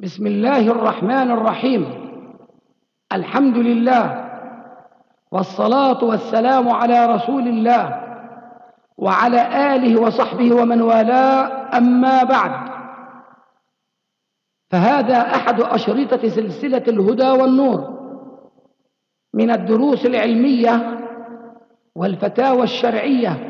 بسم الله الرحمن الرحيم. الحمد لله والصلاة والسلام على رسول الله وعلى آله وصحبه ومن والاه، أما بعد، فهذا أحد أشرطة سلسلة الهدى والنور من الدروس العلمية والفتاوى الشرعية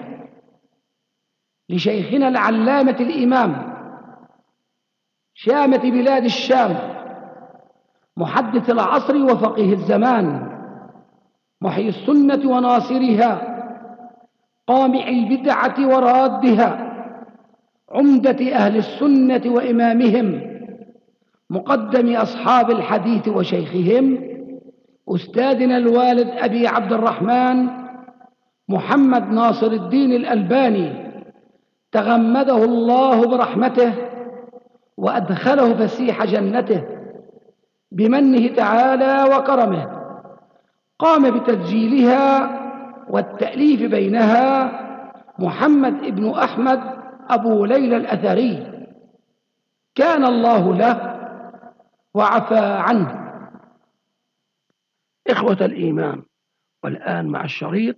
لشيخنا العلامة الإمام شامة بلاد الشام، محدث العصر وفقيه الزمان، محيي السنة وناصرها، قامع البدعة ورادها، عمدة أهل السنة وإمامهم، مقدم أصحاب الحديث وشيخهم، أستاذنا الوالد أبي عبد الرحمن محمد ناصر الدين الألباني، تغمده الله برحمته وأدخله فسيح جنته بمنه تعالى وكرمه. قام بتسجيلها والتأليف بينها محمد ابن أحمد أبو ليلى الأثري، كان الله له وعفى عنه. إخوة الإيمان، والآن مع الشريط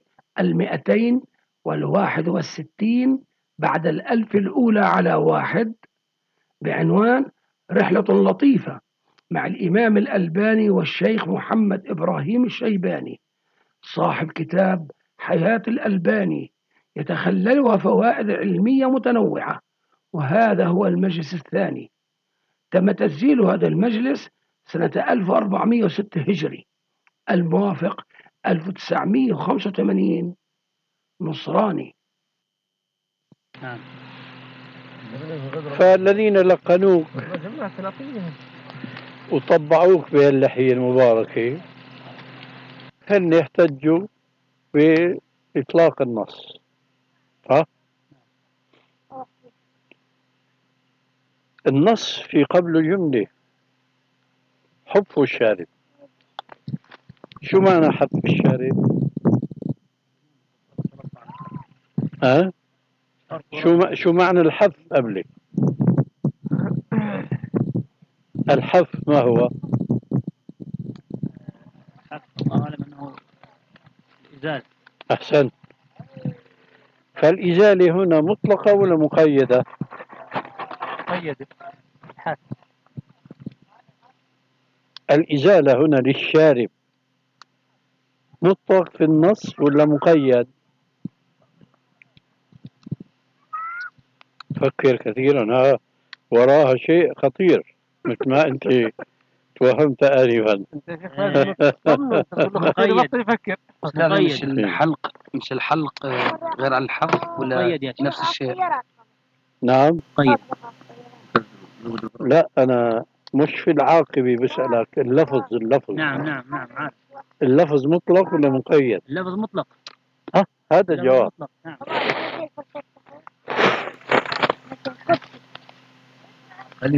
261 بعد 1000 الأولى على 1 بعنوان رحلة لطيفة مع الإمام الألباني والشيخ محمد إبراهيم الشيباني صاحب كتاب حياة الألباني، يتخللها فوائد علمية متنوعة. وهذا هو المجلس الثاني. تم تسجيل هذا المجلس سنة 1406 هجري، الموافق 1985 نصراني. فالذين لقنوك وطبعوك بهاللحية المباركة هن يحتجوا بإطلاق النص. النص في قبل جملة حف الشارب. شو معنى حف الشارب؟ شو معنى الحف قبله؟ الحف ما هو؟ غالبا انه الازاله. احسنت. فالازاله هنا مطلقه ولا مقيده؟ مقيده. الحف. الازاله هنا للشارب مطلق في النص ولا مقيد؟ فكر كثيرا، وراها شيء خطير مثل ما انت توهمت آنفا. مقيد. يفكر. مش الحلق غير عن الحف ولا نفس الشيء؟ نعم. مقيد. لا أنا مش في العاقبة بسألك، اللفظ. نعم عارف. اللفظ مطلق ولا مقيد؟ اللفظ مطلق. هذا الجواب. مطلق. نعم. خليه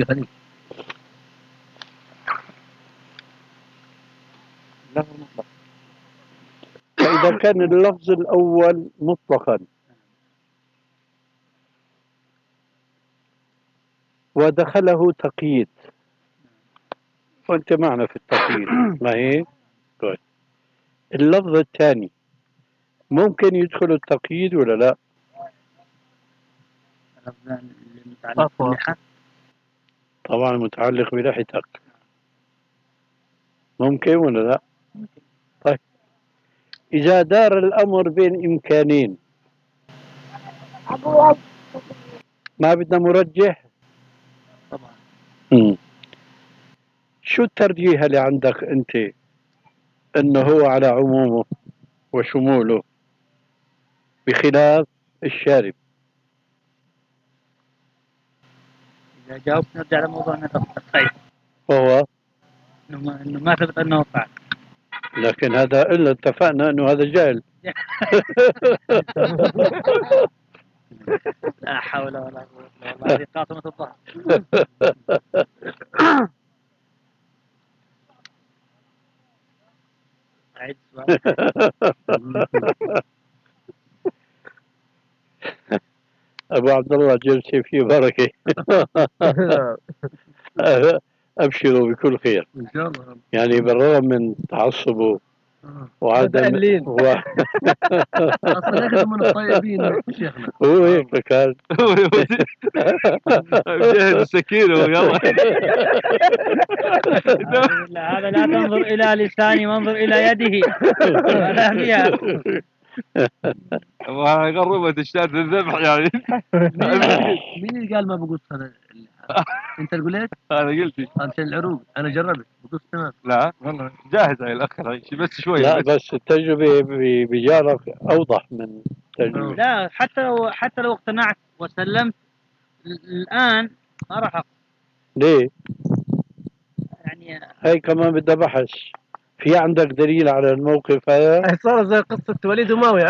اللفظ مطلق. فإذا كان اللفظ الأول مطلقا ودخله تقييد، وأنت معنا في التقييد ما هي؟ طيب. اللفظ الثاني ممكن يدخل التقييد ولا لا؟ اللفظ المتعلق باللحى. طبعا متعلق بلحيتك. ممكن ولا لا؟ ممكن. طيب إذا دار الأمر بين إمكانين ما بدنا مرجح؟ طبعا. شو الترجيح اللي عندك أنت؟ أنه هو على عمومه وشموله بخلاف الشارب. إذا جاوبت نرجع لموضوع الطيب، وهو إنه ما ثبت أنه فعل. لكن هذا إلا اتفقنا أنه هذا جهل. لا حول ولا قوة إلا بالله، هذه قاطمة الظهر. أعيد السؤال. أبو عبد الله جلسي فيه بركة. أبشروا بكل خير. ان شاء الله. يعني بالرغم من تعصبه وعدم متألين. اصلا من الطيبين شيخنا. هو هيك كان مجهز السكينه ويلا. هذا لا تنظر إلى لساني وانظر إلى يده. ولا فيها. وغربة الشاة الذبح يعني. مين اللي قال ما بقص هذا؟ انت اللي قلت؟ انا قلت عشان العروق انا جربت بقص تمام. لا والله جاهز على الاخر بس شويه. لا بس التجربة بجارك أوضح من التجربة. لا حتى لو اقتنعت وسلمت الآن ما راح ليه؟ يعني هاي كمان بدها بحث. في عندك دليل على الموقف هذا؟ هاي صارت زي قصة وليد وماوية.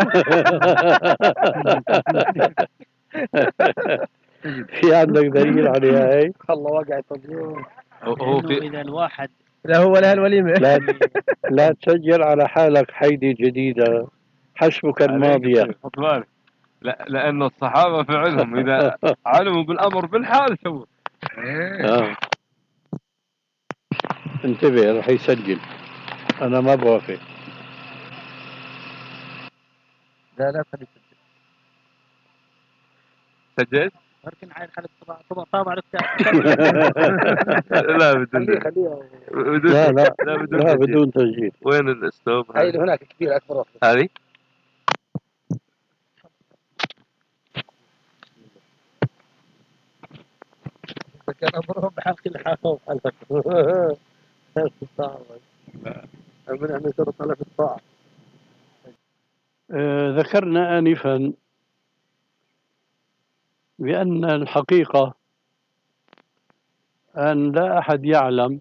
في عندك دليل عليها هاي؟ الله وقع التضييع. هو إذا الواحد لا هو ولا الوليمة. لا تسجل على حالك حيدي جديدة حسبك الماضية. خد بالك. لا لأن الصحابة فعلهم إذا علموا بالأمر بالحال سووا. انتبه رح يسجل. أنا ما بوافق. لا خليك سجلت؟ ممكن عاد خليك طابع لك. لا بدون لا لا بدون تسجيل. وين الستوب؟ هاي اللي هناك كبير اكبر واحدة. هذه؟ كان امرهم بحلق الحافه وحلق. من شرط على في الطاعه. ذكرنا آنفا بأن الحقيقة أن لا أحد يعلم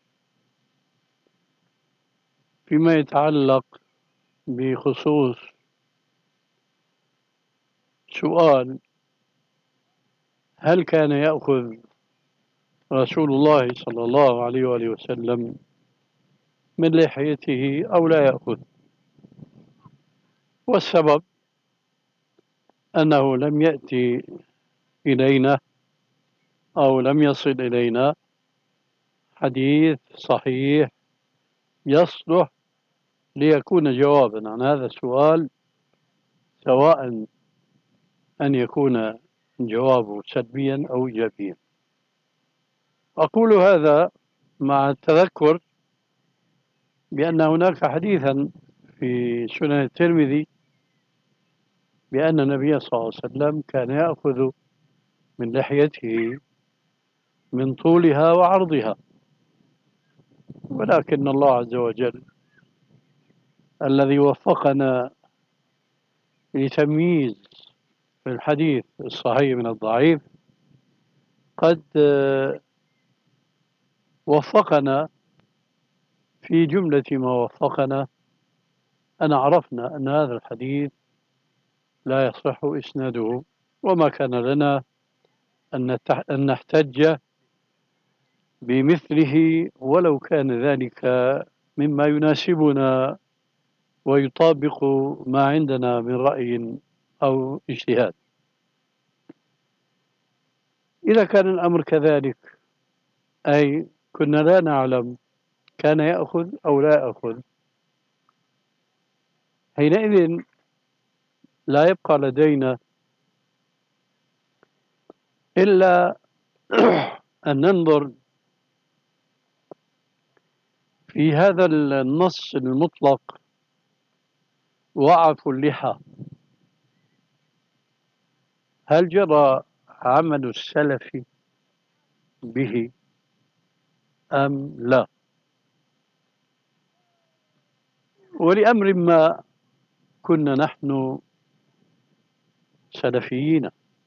فيما يتعلق بخصوص سؤال هل كان يأخذ رسول الله صلى الله عليه وآله وسلم من لحيته أو لا يأخذ. والسبب أنه لم يأتي إلينا أو لم يصل إلينا حديث صحيح يصلح ليكون جوابا عن هذا السؤال، سواء أن يكون جوابه سلبيا أو إيجابيا. أقول هذا مع التذكر بأن هناك حديثا في سنن الترمذي بأن النبي صلى الله عليه وسلم كان يأخذ من لحيته من طولها وعرضها، ولكن الله عز وجل الذي وفقنا لتمييز الحديث الصحيح من الضعيف قد وفقنا في جملة ما وفقنا أن عرفنا أن هذا الحديث لا يصح إسناده، وما كان لنا أن نحتج بمثله ولو كان ذلك مما يناسبنا ويطابق ما عندنا من رأي أو اجتهاد. إذا كان الأمر كذلك، أي كنا لا نعلم كان يأخذ أو لا يأخذ، حينئذ لا يبقى لدينا إلا أن ننظر في هذا النص المطلق وعف اللحى، هل جرى عمل السلف به أم لا؟ ولأمر ما كنا نحن سلفيين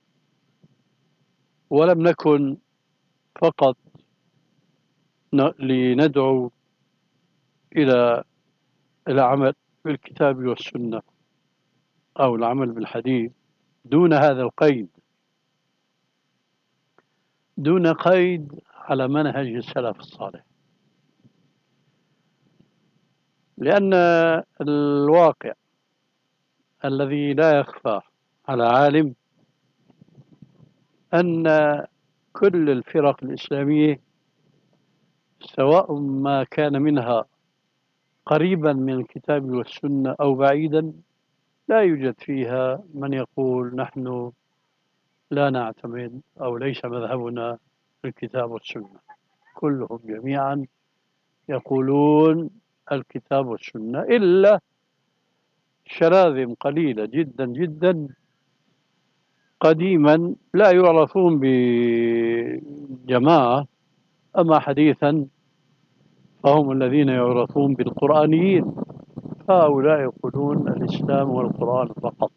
ولم نكن فقط لندعو إلى العمل بالكتاب والسنة أو العمل بالحديث دون هذا القيد، دون قيد على منهج السلف الصالح. لأن الواقع الذي لا يخفى على عالم أن كل الفرق الإسلامية سواء ما كان منها قريبا من الكتاب والسنة أو بعيدا، لا يوجد فيها من يقول نحن لا نعتمد أو ليس مذهبنا الكتاب والسنة. كلهم جميعا يقولون الكتاب والسنة، إلا شراذم قليلة جدا جدا قديما لا يعرفون بجماعة، أما حديثا فهم الذين يعرفون بالقرآنيين، هؤلاء يقولون الإسلام والقرآن فقط.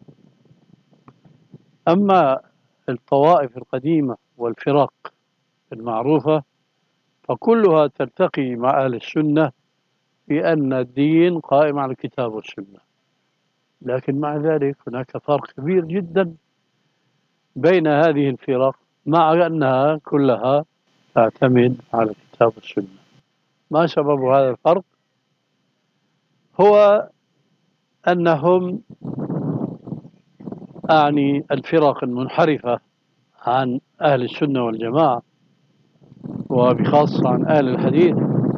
أما الطوائف القديمة والفرق المعروفة فكلها تلتقي مع أهل السنة في أن الدين قائم على الكتاب والسنة، لكن مع ذلك هناك فرق كبير جدا بين هذه الفرق مع أنها كلها تعتمد على الكتاب والسنة. ما سبب هذا الفرق؟ هو أنهم أعني الفرق المنحرفة عن أهل السنة والجماعة وبخاصة عن أهل الحديث،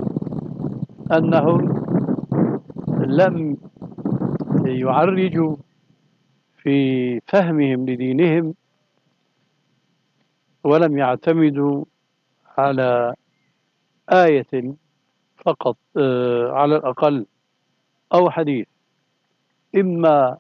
أنهم لم يعرجوا في فهمهم لدينهم ولم يعتمدوا على آية فقط على الأقل أو حديث، إما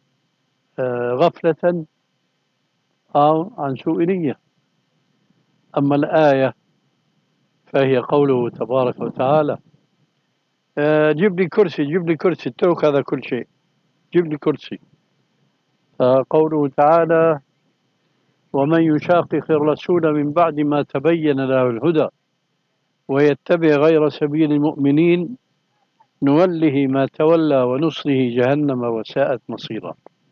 غفلة أو عن سوء نية. أما الآية فهي قوله تبارك وتعالى جيب لي كرسي، جيب لي كرسي، اترك هذا كل شيء، جيب لي كرسي. قوله تعالى ومن يشاقق الرسول من بعد ما تبين له الهدى ويتبع غير سبيل المؤمنين نوله ما تولى ونصله جهنم وساءت مصيرا.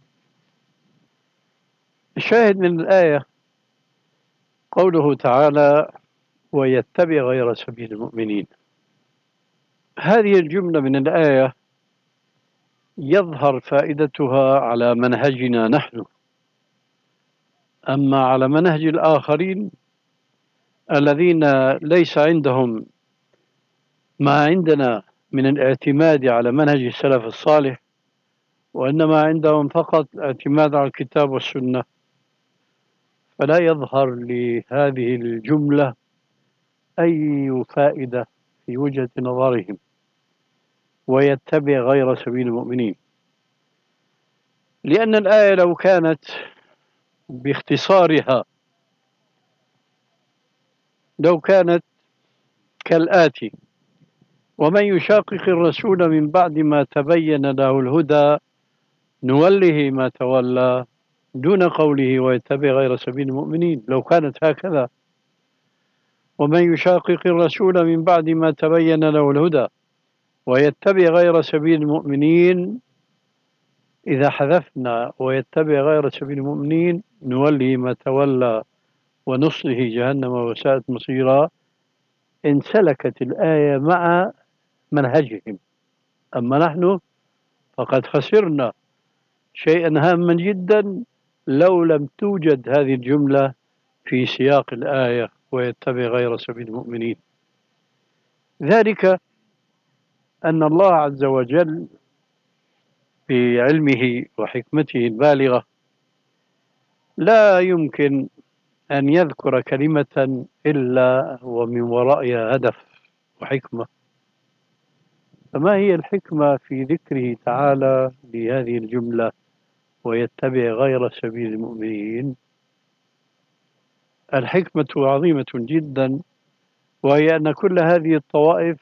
الشاهد من الآية قوله تعالى ويتبع غير سبيل المؤمنين. هذه الجملة من الآية يظهر فائدتها على منهجنا نحن، أما على منهج الآخرين الذين ليس عندهم ما عندنا من الاعتماد على منهج السلف الصالح، وإنما عندهم فقط اعتماد على الكتاب والسنة، فلا يظهر لهذه الجملة أي فائدة في وجهة نظرهم ويتبع غير سبيل المؤمنين، لأن الآية لو كانت باختصارها لو كانت كالآتي ومن يشاقق الرسول من بعد ما تبين له الهدى نوله ما تولى دون قوله ويتبع غير سبيل المؤمنين، لو كانت هكذا ومن يشاقق الرسول من بعد ما تبين له الهدى ويتبع غير سبيل المؤمنين، إذا حذفنا ويتبع غير سبيل المؤمنين نوله ما تولى ونصله جهنم وساءت مصيرا، انسلكت الآية مع منهجهم. أما نحن فقد خسرنا شيئا هاما جدا لو لم توجد هذه الجملة في سياق الآية ويتبع غير سبيل المؤمنين. ذلك أن الله عز وجل بعلمه وحكمته البالغة لا يمكن أن يذكر كلمة إلا ومن ورائها هدف وحكمة. فما هي الحكمة في ذكره تعالى لهذه الجملة ويتبع غير سبيل المؤمنين؟ الحكمة عظيمة جدا، وهي أن كل هذه الطوائف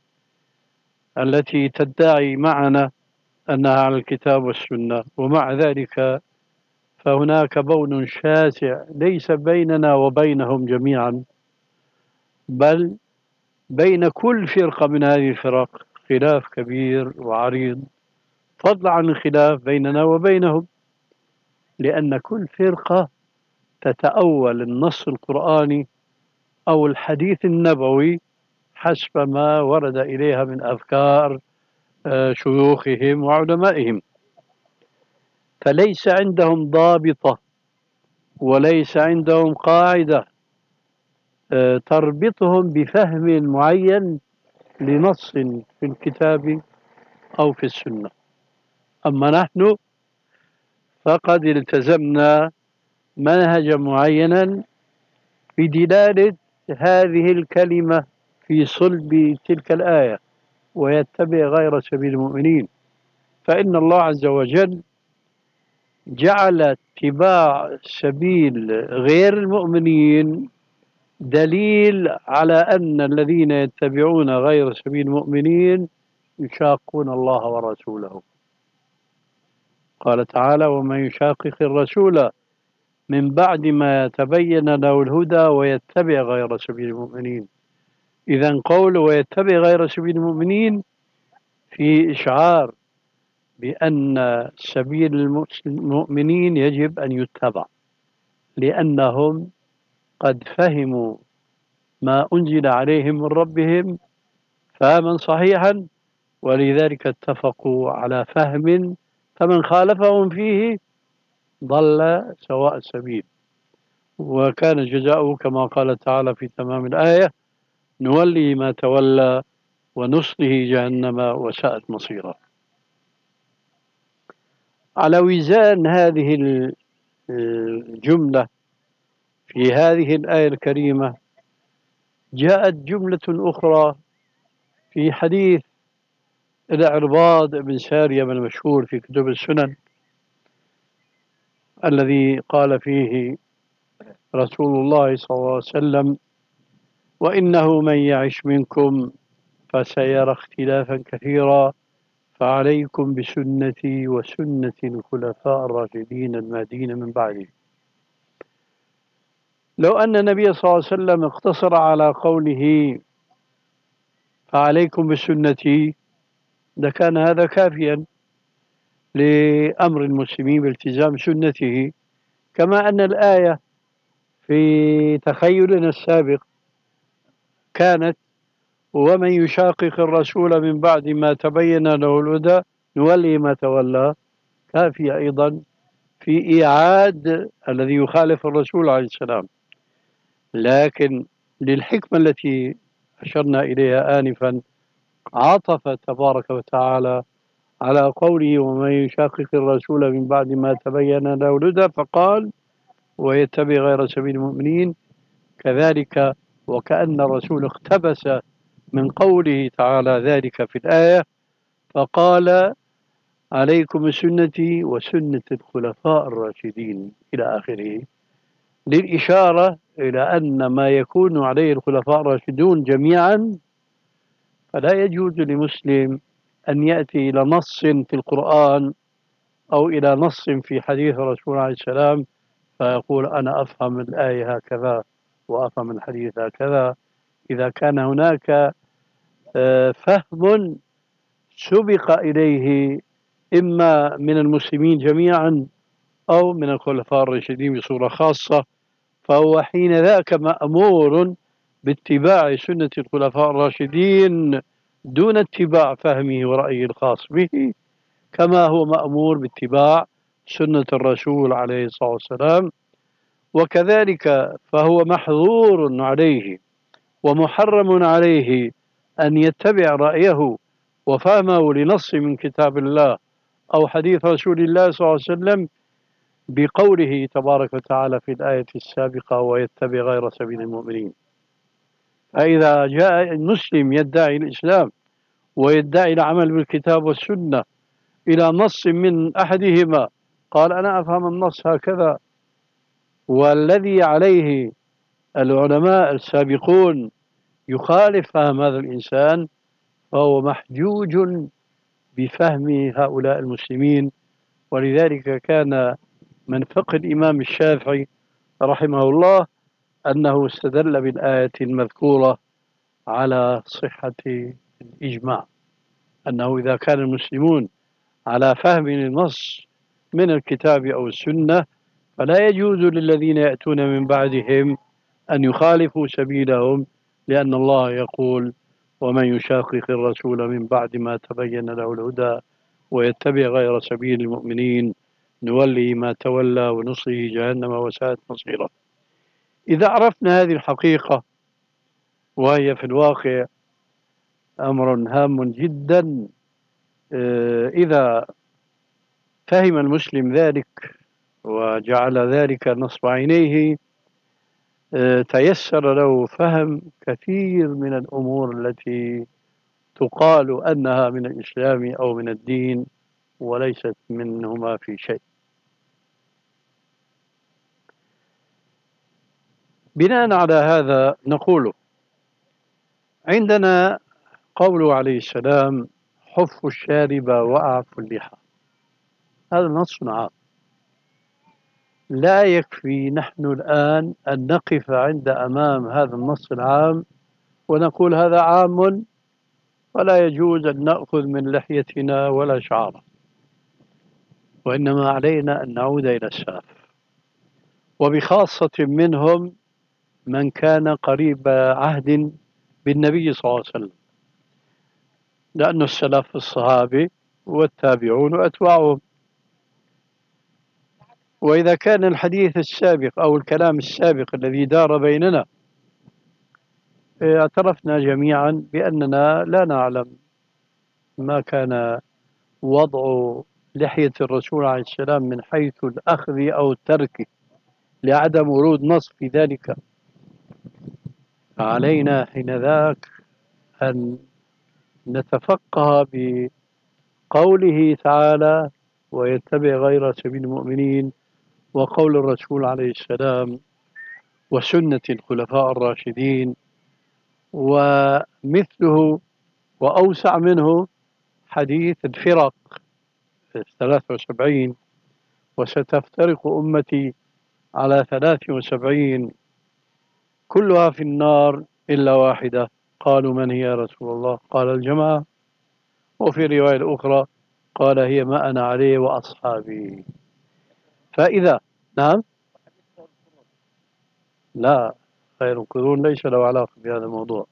التي تدعي معنا أنها على الكتاب والسنة ومع ذلك فهناك بون شاسع ليس بيننا وبينهم جميعا، بل بين كل فرقة من هذه الفرق خلاف كبير وعريض، فضلا عن الخلاف بيننا وبينهم، لأن كل فرقة تتأول النص القرآني أو الحديث النبوي حسب ما ورد إليها من أذكار شيوخهم وعلمائهم، فليس عندهم ضابطة وليس عندهم قاعدة تربطهم بفهم معين لنص في الكتاب أو في السنة. أما نحن فقد التزمنا منهجا معينا في دلالة هذه الكلمة في صلب تلك الآية، ويتبع غير سبيل المؤمنين. فإن الله عز وجل جعل اتباع سبيل غير المؤمنين دليل على أن الذين يتبعون غير سبيل المؤمنين يشاقون الله ورسوله. قال تعالى: ومن يشاقق الرسول من بعد ما يتبين له الهدى ويتبع غير سبيل المؤمنين. إذن قول ويتبع غير سبيل المؤمنين في إشعار بأن سبيل المؤمنين يجب أن يتبع، لأنهم قد فهموا ما أنزل عليهم من ربهم فهما صحيحا، ولذلك اتفقوا على فهم، فمن خالفهم فيه ضل سواء السبيل. وكان جزاؤه كما قال تعالى في تمام الآية: نولي ما تولى ونصله جهنم وساءت مصيرا. على وزان هذه الجملة في هذه الآية الكريمة جاءت جملة أخرى في حديث العرباض بن سارية من المشهور في كتب السنن، الذي قال فيه رسول الله صلى الله عليه وسلم: وإنه من يعش منكم فسيرى اختلافا كثيرا فعليكم بسنتي وسنة الخلفاء الراشدين المهديين من بعدي. لو أن النبي صلى الله عليه وسلم اقتصر على قوله فعليكم بسنتي لكان هذا كافيا لأمر المسلمين بالتزام سنته، كما أن الآية في تخيلنا السابق كانت: ومن يشاقق الرسول من بعد ما تبين له الهدى نولي ما تولى، كافية أيضا في إيعاد الذي يخالف الرسول عليه السلام. لكن للحكمة التي أشرنا إليها آنفا عطف تبارك وتعالى على قوله: ومن يشاقق الرسول من بعد ما تبين له الهدى، فقال: ويتبع غير سبيل المؤمنين. كذلك وكأن الرسول اقتبس من قوله تعالى ذلك في الآية، فقال: عليكم سنتي وسنة الخلفاء الراشدين إلى آخره، للإشارة إلى أن ما يكون عليه الخلفاء الراشدون جميعا فلا يجوز لمسلم أن يأتي إلى نص في القرآن أو إلى نص في حديث الرسول عليه السلام فيقول: أنا أفهم الآية هكذا وأفهم الحديث هكذا، إذا كان هناك فهم سبق إليه إما من المسلمين جميعا أو من الخلفاء الراشدين بصورة خاصة، فهو حين ذاك مأمور باتباع سنة الخلفاء الراشدين دون اتباع فهمه ورأيه الخاص به، كما هو مأمور باتباع سنة الرسول عليه الصلاة والسلام. وكذلك فهو محظور عليه ومحرم عليه أن يتبع رأيه وفهمه لنص من كتاب الله أو حديث رسول الله صلى الله عليه وسلم بقوله تبارك وتعالى في الآية السابقة: ويتبع غير سبيل المؤمنين. فإذا جاء المسلم يدعي الإسلام ويدعي العمل بالكتاب والسنة إلى نص من أحدهما قال: أنا أفهم النص هكذا، والذي عليه العلماء السابقون يخالف فهم هذا الإنسان، فهو محجوج بفهم هؤلاء المسلمين. ولذلك كان من فقه الإمام الشافعي رحمه الله أنه استدل بالآية المذكورة على صحة الإجماع، أنه إذا كان المسلمون على فهم النص من الكتاب أو السنة فلا يجوز للذين يأتون من بعدهم أن يخالفوا سبيلهم، لأن الله يقول: ومن يشاقق الرسول من بعد ما تبين له الهدى ويتبع غير سبيل المؤمنين نولي ما تولى ونصله جهنم وساءت مصيرا. إذا عرفنا هذه الحقيقة وهي في الواقع أمر هام جدا. إذا فهم المسلم ذلك وجعل ذلك نصب عينيه تيسر له فهم كثير من الأمور التي تقال أنها من الإسلام أو من الدين وليست منهما في شيء. بناء على هذا نقول عندنا قوله عليه السلام: حف الشارب وأعف اللحى. هذا نص عام، لا يكفي نحن الآن أن نقف عند أمام هذا النص العام ونقول هذا عام ولا يجوز أن نأخذ من لحيتنا ولا شعره، وإنما علينا أن نعود إلى السلف، وبخاصة منهم من كان قريب عهد بالنبي صلى الله عليه وسلم، لأن السلف الصحابي والتابعون وأتباعهم. وإذا كان الحديث السابق أو الكلام السابق الذي دار بيننا اعترفنا جميعا بأننا لا نعلم ما كان وضع لحية الرسول عليه السلام من حيث الأخذ أو الترك لعدم ورود نص في ذلك. فعلينا حينذاك أن نتفقه بقوله تعالى: ويتبع غير سبيل المؤمنين، وقول الرسول عليه السلام، وسنة الخلفاء الراشدين. ومثله وأوسع منه حديث الفرق 73: وستفترق أمتي على 73 كلها في النار إلا واحدة. قالوا: من هي يا رسول الله؟ قال: الجماعة. وفي رواية أخرى قال: هي ما أنا عليه وأصحابي. فإذا نعم، لا، خير القرون ليس له علاقة بهذا الموضوع،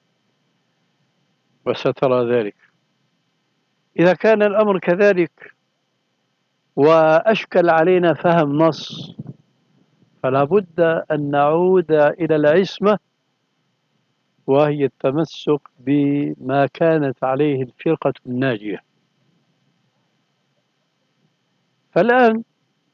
وسترى ذلك. إذا كان الأمر كذلك وأشكل علينا فهم نص، فلا بد أن نعود إلى العصمة، وهي التمسك بما كانت عليه الفرقة الناجية. فالآن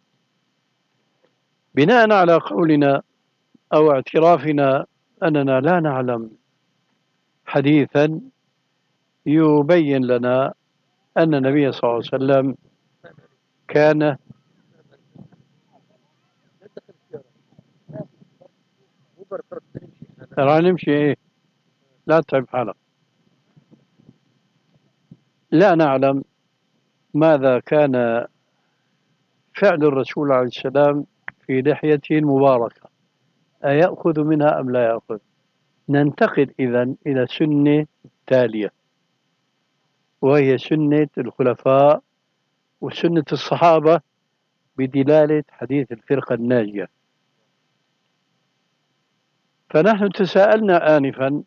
بناء على قولنا أو اعترافنا أننا لا نعلم حديثا يبين لنا أن النبي صلى الله عليه وسلم كان ترى نمشي إيه، لا تتعب حالك. لا نعلم ماذا كان فعل الرسول عليه السلام في لحيته المباركة، أيأخذ منها أم لا يأخذ؟ ننتقل إذن إلى سنة التالية، وهي سنة الخلفاء وسنة الصحابة بدلالة حديث الفرقة الناجية. فنحن تساءلنا آنفا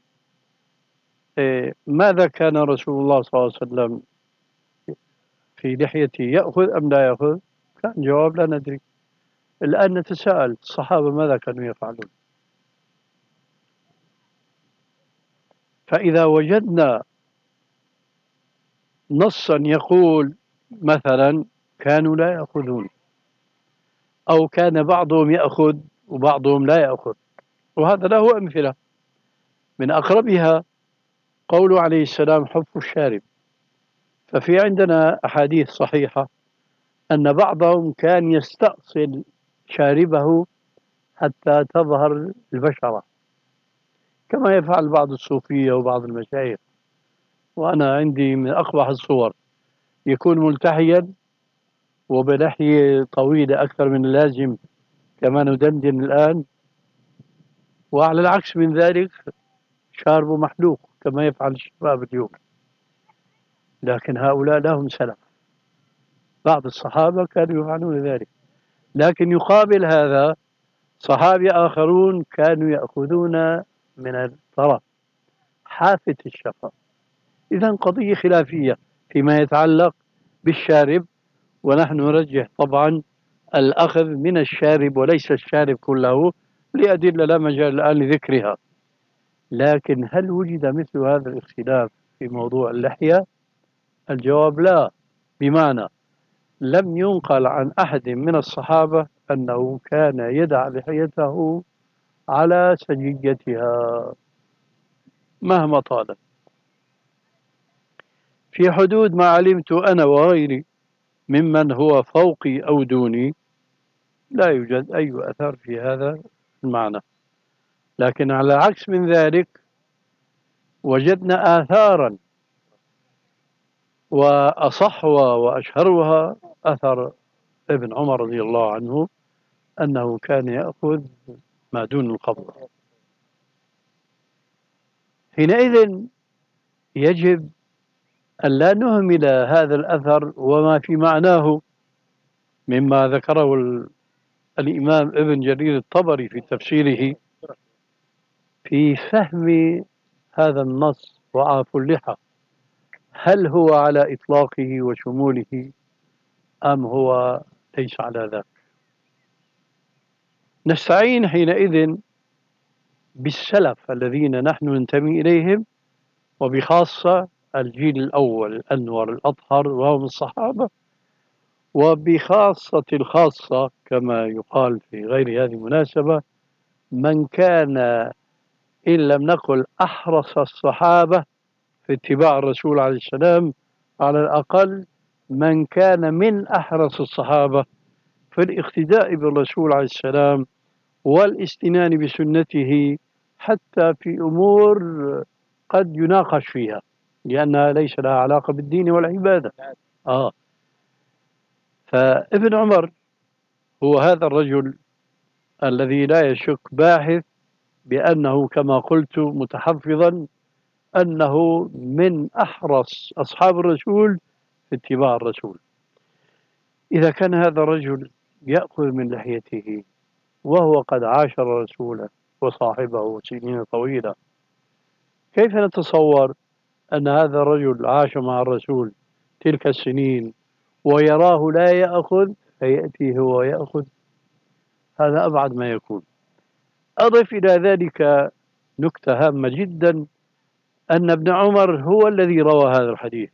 ماذا كان رسول الله صلى الله عليه وسلم في لحيته، يأخذ أم لا يأخذ؟ كان جواب لا ندري. الآن نتساءل الصحابة ماذا كانوا يفعلون. فإذا وجدنا نصا يقول مثلا كانوا لا يأخذون، أو كان بعضهم يأخذ وبعضهم لا يأخذ، وهذا له أمثلة، من أقربها قول عليه السلام: حف الشارب. ففي عندنا أحاديث صحيحة أن بعضهم كان يستأصل شاربه حتى تظهر البشرة، كما يفعل بعض الصوفية وبعض المشايخ. وأنا عندي من أقبح الصور يكون ملتحيا وبلحية طويلة أكثر من اللازم كما ندندن الآن، وعلى العكس من ذلك شاربه محلوق كما يفعل الشباب اليوم. لكن هؤلاء لهم سلف، بعض الصحابة كانوا يفعلون ذلك. لكن يقابل هذا صحابي آخرون كانوا يأخذون من الطرف حافة الشفة. إذن قضية خلافية فيما يتعلق بالشارب، ونحن نرجح طبعا الأخذ من الشارب وليس الشارب كله، لأدلة لا مجال الآن لذكرها. لكن هل وجد مثل هذا الاختلاف في موضوع اللحية؟ الجواب لا. بمعنى لم ينقل عن أحد من الصحابة أنه كان يدع لحيته على سجيتها مهما طالت، في حدود ما علمت أنا وغيري ممن هو فوقي أو دوني. لا يوجد أي أثر في هذا المعنى. لكن على عكس من ذلك وجدنا آثارا، وأصحها وأشهرها أثر ابن عمر رضي الله عنه أنه كان يأخذ ما دون القبض. حينئذ يجب أن لا نهمل هذا الأثر وما في معناه مما ذكره الإمام ابن جرير الطبري في تفسيره في فهم هذا النص وعاف اللحى، هل هو على إطلاقه وشموله أم هو ليس على ذاك. نستعين حينئذ بالسلف الذين نحن ننتمي إليهم، وبخاصة الجيل الأول الأنور الأطهر وهم الصحابة، وبخاصة الخاصة كما يقال في غير هذه المناسبة من كان إن لم نقل أحرص الصحابة في اتباع الرسول عليه السلام، على الأقل من كان من أحرص الصحابة في الاقتداء بالرسول عليه السلام والاستنان بسنته حتى في أمور قد يناقش فيها لأنها ليس لها علاقة بالدين والعبادة. فابن عمر هو هذا الرجل الذي لا يشك باحث بأنه كما قلت متحفظا أنه من أحرص أصحاب الرسول في اتباع الرسول. إذا كان هذا الرجل يأخذ من لحيته وهو قد عاشر رسوله وصاحبه سنين طويلة، كيف نتصور أن هذا الرجل عاش مع الرسول تلك السنين ويراه لا يأخذ فيأتي هو يأخذ؟ هذا أبعد ما يكون. أضف إلى ذلك نكتة هامة جدا، أن ابن عمر هو الذي روى هذا الحديث.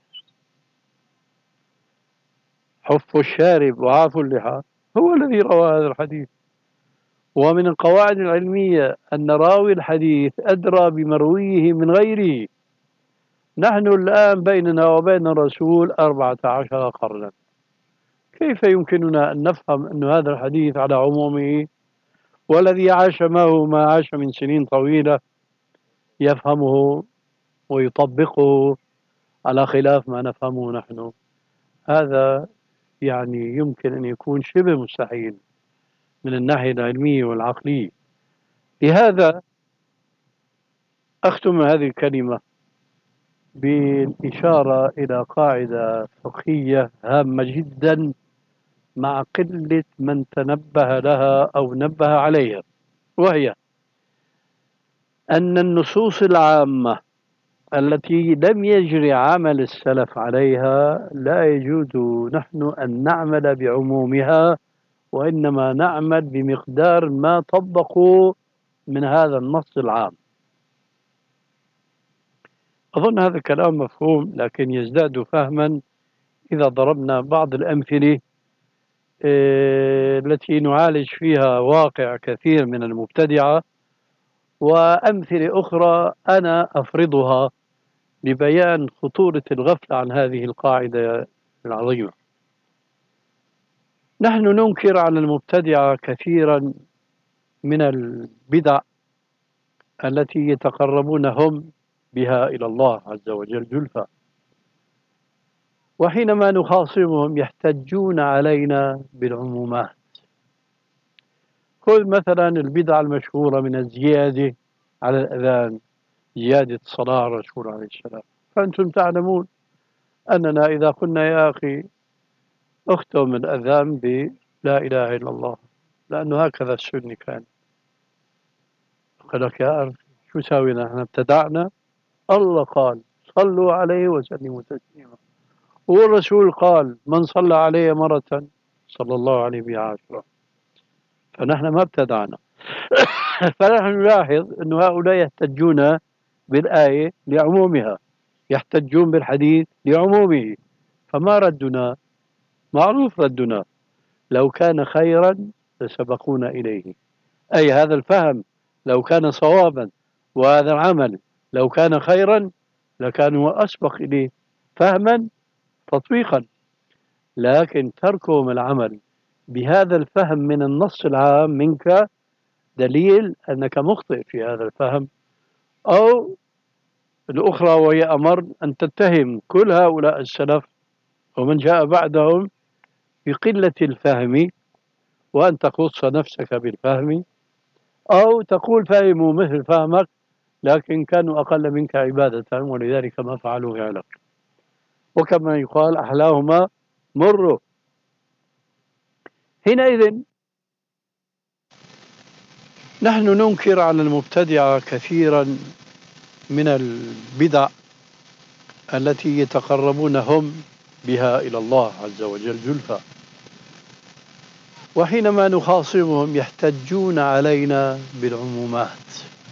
حف الشارب وعاف اللحى هو الذي روى هذا الحديث. ومن القواعد العلمية أن راوي الحديث أدرى بمرويه من غيره. نحن الآن بيننا وبين الرسول 14 قرنا، كيف يمكننا أن نفهم أن هذا الحديث على عمومه والذي عاش معه ما عاش من سنين طويلة يفهمه ويطبقه على خلاف ما نفهمه نحن؟ هذا يعني يمكن أن يكون شبه مستحيل من الناحية العلمية والعقلية. لهذا أختم هذه الكلمة بالإشارة إلى قاعدة فقهية هامة جدا مع قلة من تنبه لها أو نبه عليها، وهي أن النصوص العامة التي لم يجري عمل السلف عليها لا يجوز نحن أن نعمل بعمومها، وإنما نعمل بمقدار ما طبقوا من هذا النص العام. أظن هذا الكلام مفهوم، لكن يزداد فهما إذا ضربنا بعض الأمثلة التي نعالج فيها واقع كثير من المبتدعة، وأمثلة أخرى أنا أفرضها لبيان خطورة الغفلة عن هذه القاعدة العظيمة. نحن ننكر على المبتدعة كثيرا من البدع التي يتقربون هم بها إلى الله عز وجل زلفى، وحينما نخاصمهم يحتجون علينا بالعمومات. خذ مثلا البدعة المشهورة من الزيادة على الأذان، زيادة صلاة الرسول عليه السلام. فأنتم تعلمون أننا إذا قلنا يا أخي اختم الأذان بلا إله إلا الله لأنه هكذا السنة كان، قال لك يا أخي شو ساوينا؟ احنا ابتدعنا؟ الله قال صلوا عليه وسلموا تسليما، والرسول قال من صلى عليه مرة صلى الله عليه بها عشرة، فنحن ما ابتدعنا. فنحن نلاحظ أن هؤلاء يحتجون بالآية لعمومها، يحتجون بالحديث لعمومه. فما ردنا؟ معروف ردنا: لو كان خيرا لسبقونا إليه. أي هذا الفهم لو كان صوابا، وهذا العمل لو كان خيرا، لكانوا أسبق إليه فهما تطبيقا. لكن تركهم العمل بهذا الفهم من النص العام منك دليل أنك مخطئ في هذا الفهم. أو الأخرى وهي أمر أن تتهم كل هؤلاء السلف ومن جاء بعدهم بقلة الفهم، وأن تخص نفسك بالفهم، أو تقول فهموا مثل فهمك لكن كانوا أقل منك عبادة ولذلك ما فعلوا فعلك. وكما يقال أحلاهما مر. حينئذ نحن ننكر على المبتدعة كثيرا من البدع التي يتقربون هم بها إلى الله عز وجل زلفى، وحينما نخاصمهم يحتجون علينا بالعمومات.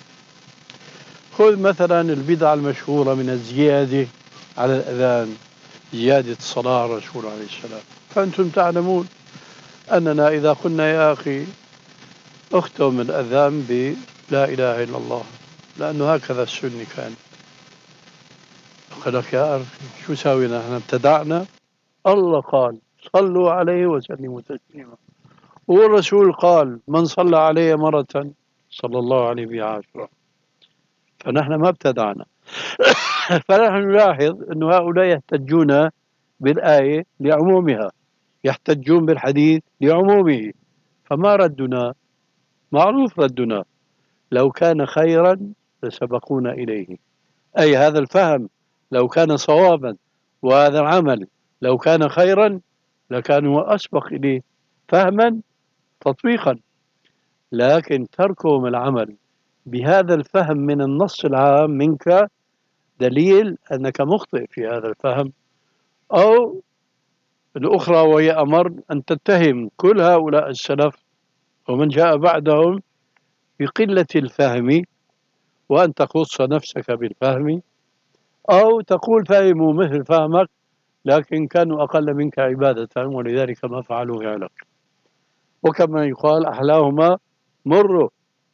خذ مثلا البدعة المشهورة من الزيادة على الأذان، زيادة صلاة على الرسول عليه السلام. فأنتم تعلمون أننا إذا قلنا يا أخي اختم الأذان بلا إله إلا الله لأنه هكذا السنة كان، قال لك يا أخي شو ساوينا؟ احنا ابتدعنا؟ الله قال صلوا عليه وسلموا تسليما، والرسول قال من صلى عليه مرة صلى الله عليه بها عشرة. فنحن ما ابتدعنا. فنحن نلاحظ أن هؤلاء يحتجون بالآية لعمومها، يحتجون بالحديث لعمومه. فما ردنا؟ معروف ردنا: لو كان خيرا لسبقونا إليه. أي هذا الفهم لو كان صوابا، وهذا العمل لو كان خيرا، لكانوا أسبق إليه فهما تطبيقا. لكن تركهم العمل بهذا الفهم من النص العام منك دليل أنك مخطئ في هذا الفهم. أو الأخرى وهي أمر أن تتهم كل هؤلاء السلف ومن جاء بعدهم بقلة الفهم، وأن تخص نفسك بالفهم، أو تقول فهموا مثل فهمك لكن كانوا أقل منك عبادة ولذلك ما فعلوا فعلك. وكما يقال أحلاهما مر.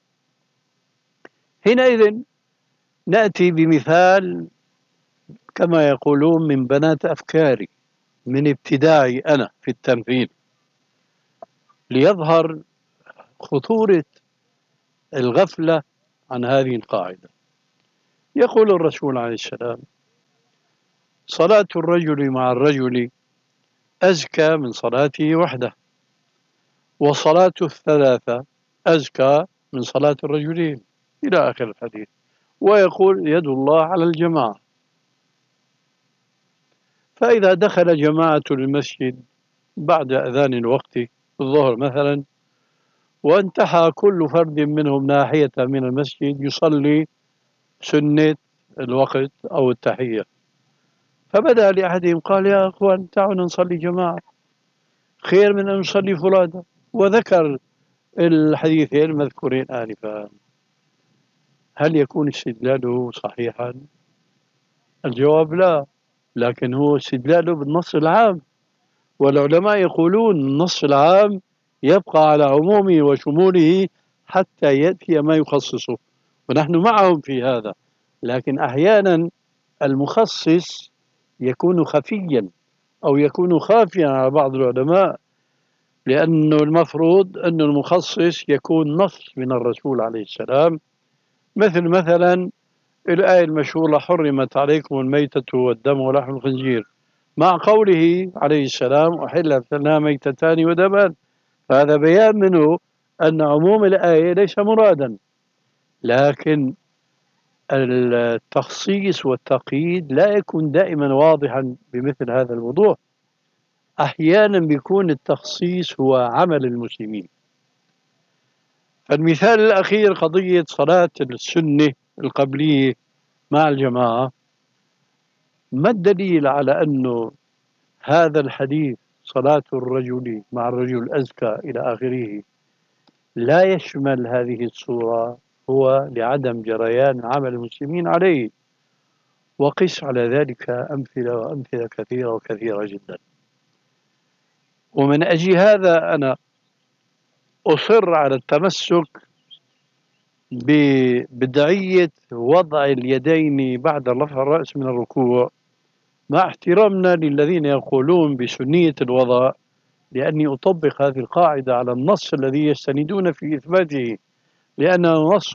حينئذ نأتي بمثال كما يقولون من بنات أفكاري، من ابتداعي أنا في التنفيذ، ليظهر خطورة الغفلة عن هذه القاعدة. يقول الرسول عليه السلام: صلاة الرجل مع الرجل أزكى من صلاته وحده، وصلاة الثلاثة أزكى من صلاة الرجلين، إلى آخر الحديث. ويقول يد الله على الجماعة. فإذا دخل جماعة المسجد بعد أذان الوقت الظهر مثلا، وانتحى كل فرد منهم ناحية من المسجد يصلي سنة الوقت أو التحية، فبدأ لأحدهم قال يا أخوان تعالوا نصلي جماعة خير من أن نصلي فرادى، وذكر الحديثين المذكورين آنفا. هل يكون استدلاله صحيحا؟ الجواب لا، لكن هو استدلاله بالنص العام، والعلماء يقولون النص العام يبقى على عمومه وشموله حتى يأتي ما يخصصه، ونحن معهم في هذا. لكن أحيانا المخصص يكون خفيا أو يكون خافيا على بعض العلماء، لأنه المفروض أن المخصص يكون نص من الرسول عليه السلام، مثلا الآية المشهورة حرمت عليكم الميتة والدم ولحم الخنزير، مع قوله عليه السلام أحل لنا ميتتان ودمان. فهذا بيان منه أن عموم الآية ليس مرادا، لكن التخصيص والتقييد لا يكون دائما واضحا بمثل هذا الوضوح. أحيانا بيكون التخصيص هو عمل المسلمين. فالمثال الأخير قضية صلاة السنة القبلية مع الجماعة، ما الدليل على أنه هذا الحديث صلاة الرجل مع الرجل أزكى إلى آخره لا يشمل هذه الصورة هو لعدم جريان عمل المسلمين عليه. وقس على ذلك أمثلة وأمثلة كثيرة وكثيرة جدا. ومن أجل هذا أنا أصر على التمسك ببدعية وضع اليدين بعد رفع الرأس من الركوع، مع احترامنا للذين يقولون بسنية الوضع، لأني أطبق هذه القاعدة على النص الذي يستندون في إثباته، لأنه نص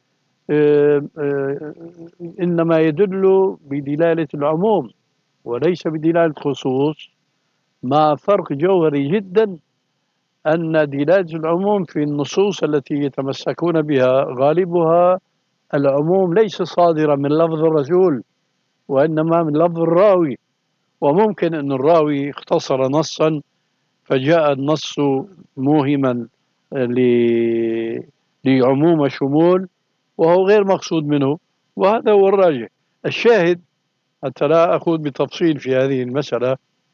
إنما يدل بدلالة العموم وليس بدلالة الخصوص، مع فرق جوهري جدا أن دلالة العموم في النصوص التي يتمسكون بها غالبها العموم ليس صادرا من لفظ الرسول وإنما من لفظ الراوي. وممكن أن الراوي اختصر نصا فجاء النص موهما لعموم شمول وهو غير مقصود منه، وهذا هو الراجح. الشاهد حتى لا أخوض بتفصيل في هذه المسألة،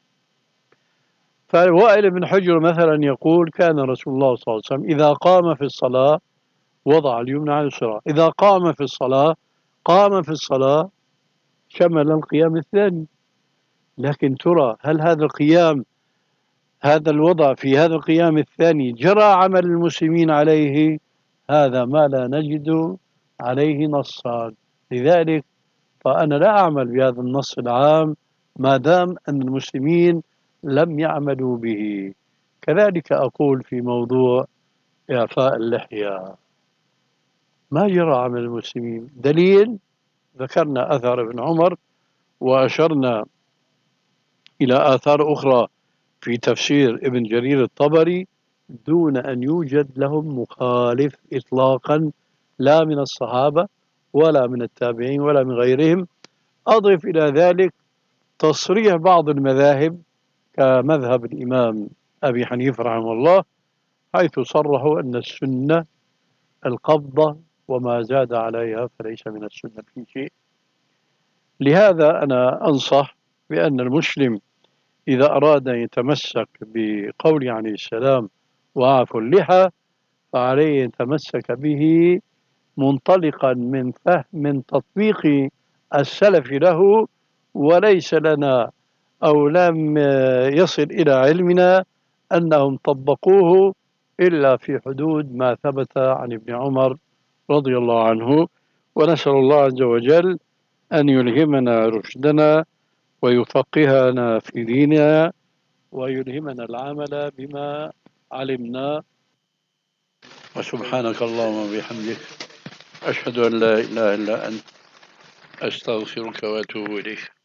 فوائل بن حجر مثلا يقول كان رسول الله صلى الله عليه وسلم إذا قام في الصلاة وضع اليمنى على اليسرى، إذا قام في الصلاة قام في الصلاة شمل القيام الثاني. لكن ترى هل هذا القيام، هذا الوضع في هذا القيام الثاني جرى عمل المسلمين عليه؟ هذا ما لا نجد عليه نصا. لذلك فأنا لا أعمل بهذا النص العام ما دام أن المسلمين لم يعملوا به. كذلك أقول في موضوع إعفاء اللحية، ما جرى عمل المسلمين. دليل ذكرنا أثر ابن عمر وأشرنا إلى آثار أخرى في تفسير ابن جرير الطبري دون أن يوجد لهم مخالف إطلاقا، لا من الصحابة ولا من التابعين ولا من غيرهم. أضف إلى ذلك تصريح بعض المذاهب كمذهب الإمام أبي حنيفة رحمه الله، حيث صرحوا أن السنة القبضة وما زاد عليها فليس من السنة في شيء. لهذا أنا أنصح بأن المسلم إذا أراد أن يتمسك بقول عليه السلام وأعفوا اللحى فعليه يتمسك به منطلقا من فهم تطبيق السلف له، وليس لنا أو لم يصل إلى علمنا أنهم طبقوه إلا في حدود ما ثبت عن ابن عمر رضي الله عنه. ونسأل الله عز وجل أن يلهمنا رشدنا ويفقهنا في ديننا ويلهمنا العمل بما علمنا. وسبحانك اللهم وبحمدك أشهد أن لا إله إلا أنت أستغفرك وأتوب إليك.